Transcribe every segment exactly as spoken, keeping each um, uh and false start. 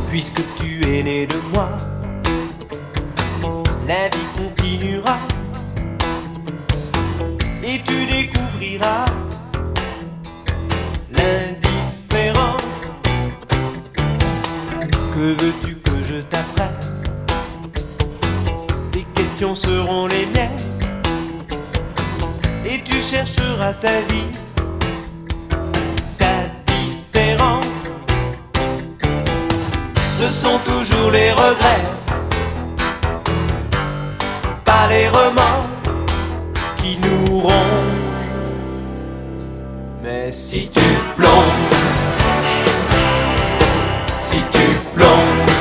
Puisque tu es né de moi, la vie continuera et tu découvriras l'indifférence. Que veux-tu que je t'apprenne? Tes questions seront les miennes et tu chercheras ta vie, ta différence. Ce sont toujours les regrets, pas les remords qui nous rongent. Mais si tu plonges, si tu plonges,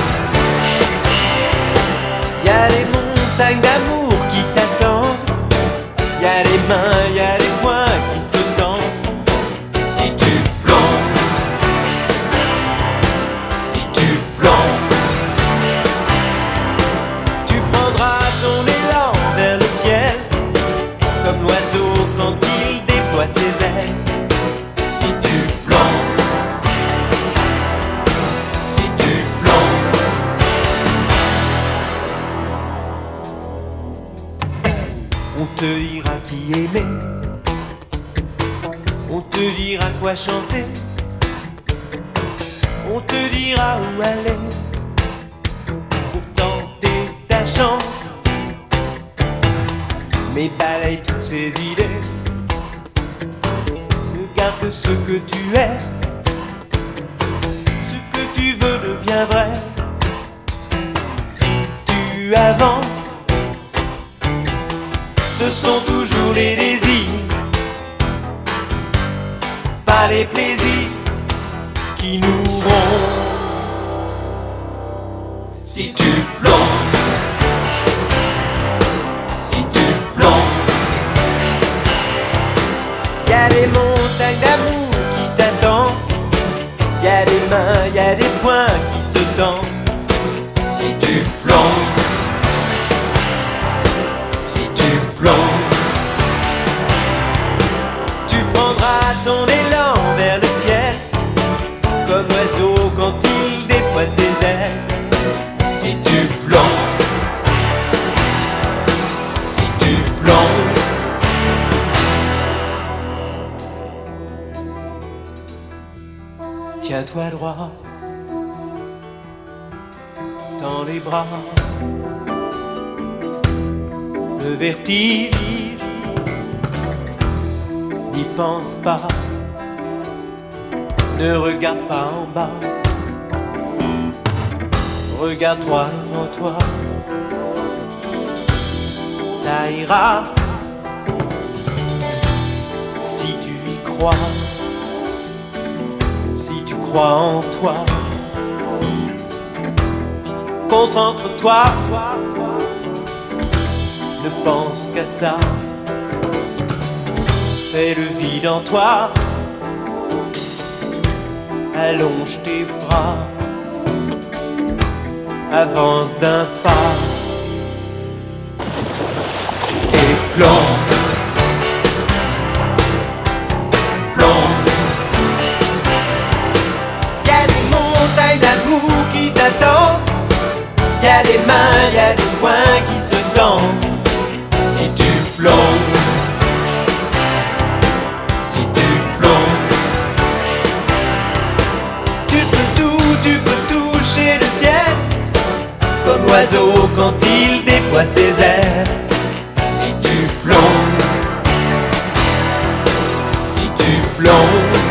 y a les montagnes d'amour qui t'attendent, y a les mains, y a les poings qui se tendent. Si tu plonges, si tu plonges, tu prendras ton élan vers le ciel, comme l'oiseau quand il déploie ses ailes. Si tu plonges, si tu plonges, on te dira qui aimer, on te dira quoi chanter, on te dira où aller pour tenter ta chance. Mais balaye toutes ces idées, ne garde ce que tu es. Ce que tu veux devient vrai si tu avances. Ce sont toujours les désirs, pas les plaisirs qui nous rongent. Si tu plonges, si tu plonges, y a des montagnes d'amour qui t'attendent, y a des mains, y a des poings qui se tendent. Si tu plonges, si tu plonges, tu prendras ton élan vers le ciel, comme l'oiseau quand il déploie ses ailes. Si tu plonges, si tu plonges, tiens-toi droit, tends les bras. Le vertige, n'y pense pas, ne regarde pas en bas, regarde-toi en toi, ça ira si tu y crois, si tu crois en toi. Concentre-toi, ne pense qu'à ça, fais le vide en toi, allonge tes bras, avance d'un pas et plonge, plonge. Y a des montagnes d'amour qui t'attendent, y a des mains, y a des poings qui se tendent. Si tu plonges, si tu plonges, tu peux tout, tu peux toucher le ciel, comme l'oiseau quand il déploie ses ailes. Si tu plonges, si tu plonges,